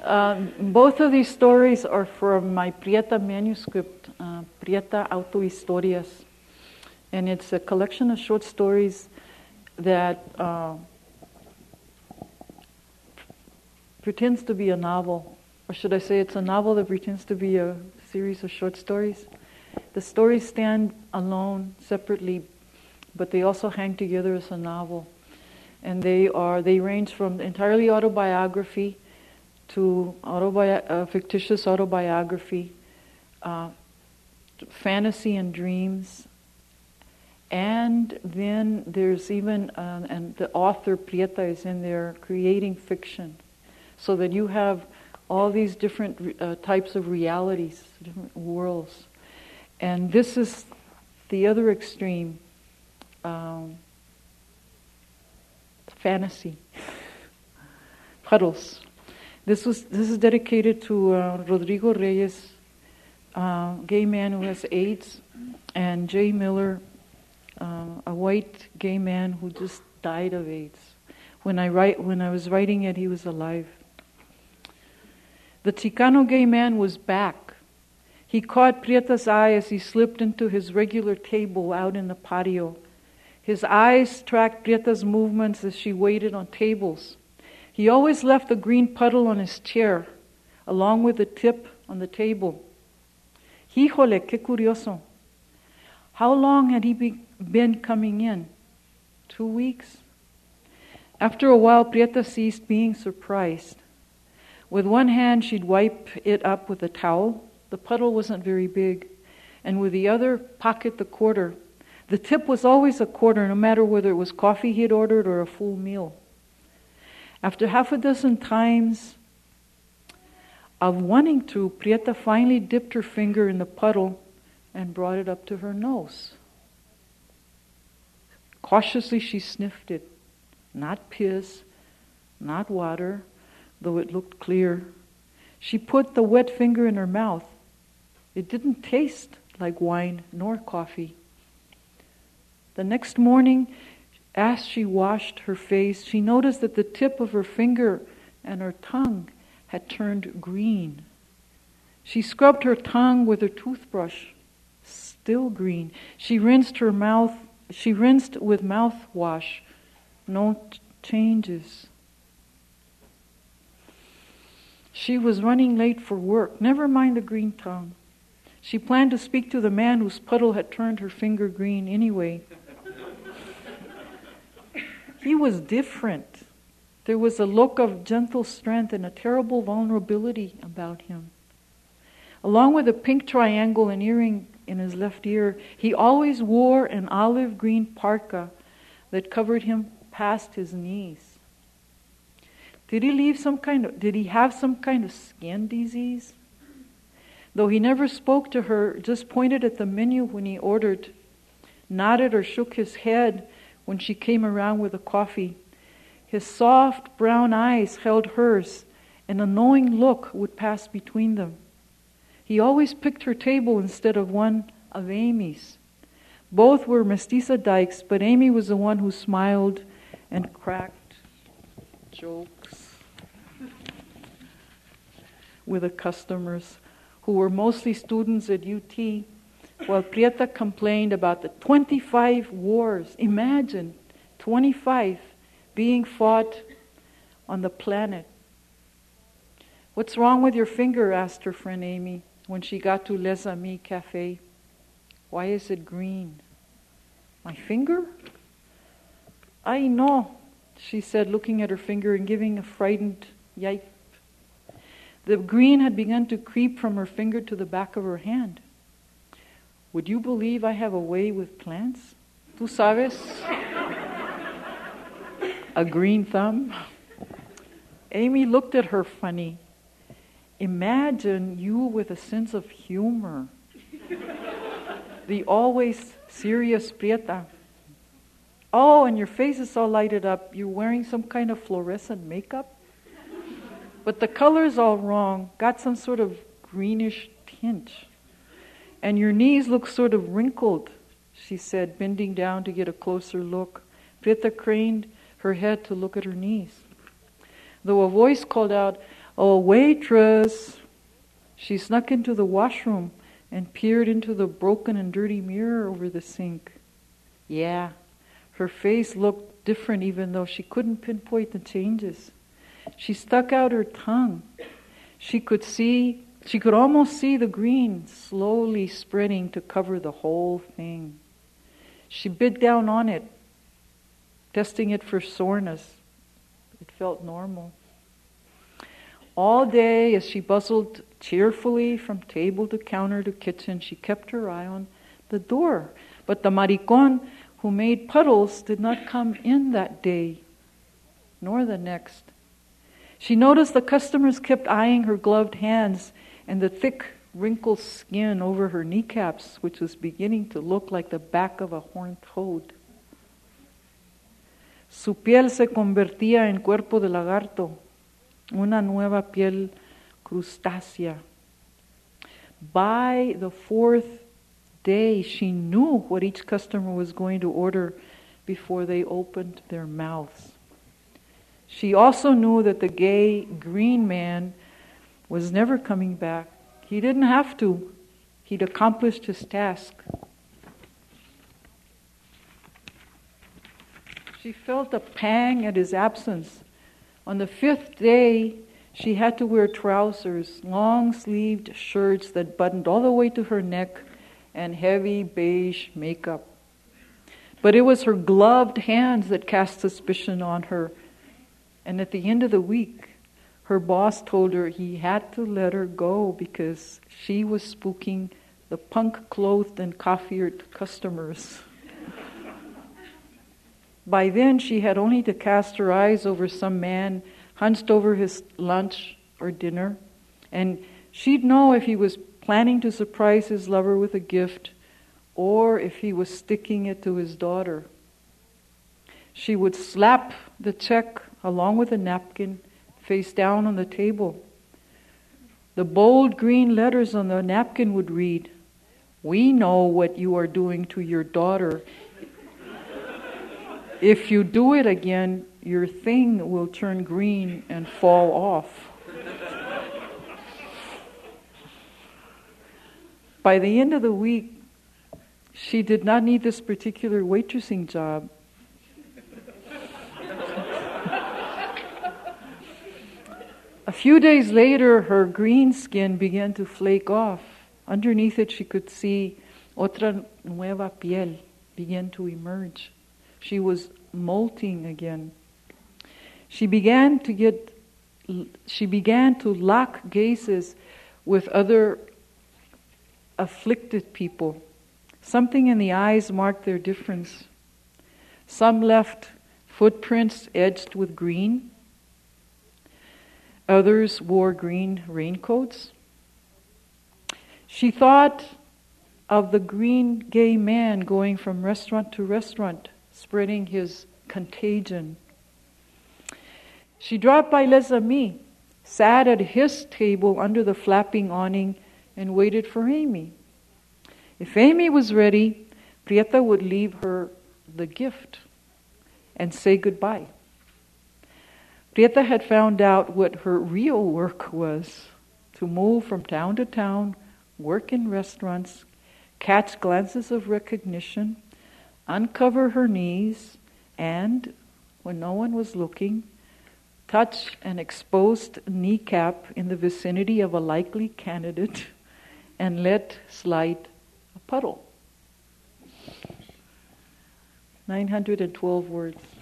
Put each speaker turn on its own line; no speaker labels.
Both of these stories are from my Prieta manuscript, Prieta Autohistorias. And it's a collection of short stories that pretends to be a novel. Or should I say it's a novel that pretends to be a series of short stories. The stories stand alone, separately, but they also hang together as a novel. And they range from entirely autobiography to fictitious autobiography, fantasy and dreams, and then there's even, and the author Prieta is in there creating fiction, so that you have all these different types of realities, different worlds. And this is the other extreme, fantasy, puddles. This is dedicated to Rodrigo Reyes, gay man who has AIDS, and Jay Miller, a white gay man who just died of AIDS. When I was writing it, he was alive. The Chicano gay man was back. He caught Prieta's eye as he slipped into his regular table out in the patio. His eyes tracked Prieta's movements as she waited on tables. He always left a green puddle on his chair, along with the tip on the table. Híjole, qué curioso. How long had he been coming in? 2 weeks? After a while, Prieta ceased being surprised. With one hand, she'd wipe it up with a towel. The puddle wasn't very big. And with the other, pocket the quarter. The tip was always a quarter, no matter whether it was coffee he had ordered or a full meal. After half a dozen times of wanting to, Prieta finally dipped her finger in the puddle and brought it up to her nose. Cautiously, she sniffed it. Not piss, not water, though it looked clear. She put the wet finger in her mouth. It didn't taste like wine nor coffee. The next morning, as she washed her face, she noticed that the tip of her finger and her tongue had turned green. She scrubbed her tongue with her toothbrush, still green. She rinsed with mouthwash. No changes. She was running late for work. Never mind the green tongue. She planned to speak to the man whose puddle had turned her finger green anyway. He was different. There was a look of gentle strength and a terrible vulnerability about him. Along with a pink triangle and earring in his left ear, he always wore an olive green parka that covered him past his knees. Did he have some kind of skin disease? Though he never spoke to her, just pointed at the menu when he ordered, nodded or shook his head when she came around with a coffee. His soft brown eyes held hers, and a knowing look would pass between them. He always picked her table instead of one of Amy's. Both were mestiza dykes, but Amy was the one who smiled and cracked jokes with the customers, who were mostly students at UT, while Prieta complained about the 25 wars. Imagine, 25 being fought on the planet. "What's wrong with your finger?" asked her friend Amy when she got to Les Amis Cafe. "Why is it green?" "My finger?" "I know," she said, looking at her finger and giving a frightened yipe. The green had begun to creep from her finger to the back of her hand. "Would you believe I have a way with plants? Tú sabes? A green thumb?" Amy looked at her funny. "Imagine you with a sense of humor. The always serious Prieta. Oh, and your face is all lighted up. You're wearing some kind of fluorescent makeup? But the color's all wrong. Got some sort of greenish tint. And your knees look sort of wrinkled," she said, bending down to get a closer look. Prieta craned her head to look at her knees. Though a voice called out, "Oh, waitress!" She snuck into the washroom and peered into the broken and dirty mirror over the sink. Yeah, her face looked different even though she couldn't pinpoint the changes. She stuck out her tongue. She could almost see the green slowly spreading to cover the whole thing. She bit down on it, testing it for soreness. It felt normal. All day, as she bustled cheerfully from table to counter to kitchen, she kept her eye on the door. But the maricón who made puddles did not come in that day, nor the next. She noticed the customers kept eyeing her gloved hands and the thick, wrinkled skin over her kneecaps, which was beginning to look like the back of a horned toad. Su piel se convertía en cuerpo de lagarto, una nueva piel crustácea. By the fourth day, she knew what each customer was going to order before they opened their mouths. She also knew that the gay green man was never coming back. He didn't have to. He'd accomplished his task. She felt a pang at his absence. On the fifth day, she had to wear trousers, long-sleeved shirts that buttoned all the way to her neck, and heavy beige makeup. But it was her gloved hands that cast suspicion on her. And at the end of the week, her boss told her he had to let her go because she was spooking the punk-clothed and coiffured customers. By then, she had only to cast her eyes over some man hunched over his lunch or dinner, and she'd know if he was planning to surprise his lover with a gift or if he was sticking it to his daughter. She would slap the check along with a napkin face down on the table. The bold green letters on the napkin would read, "We know what you are doing to your daughter. If you do it again, your thing will turn green and fall off." By the end of the week, she did not need this particular waitressing job. A few days later, her green skin began to flake off. Underneath it, she could see otra nueva piel begin to emerge. She was molting again. She began to lock gazes with other afflicted people. Something in the eyes marked their difference. Some left footprints edged with green. Others wore green raincoats. She thought of the green gay man going from restaurant to restaurant, spreading his contagion. She dropped by Les Amis, sat at his table under the flapping awning, and waited for Amy. If Amy was ready, Prieta would leave her the gift and say goodbye. Prieta had found out what her real work was: to move from town to town, work in restaurants, catch glances of recognition, uncover her knees, and, when no one was looking, touch an exposed kneecap in the vicinity of a likely candidate and let slide a puddle. 912 words.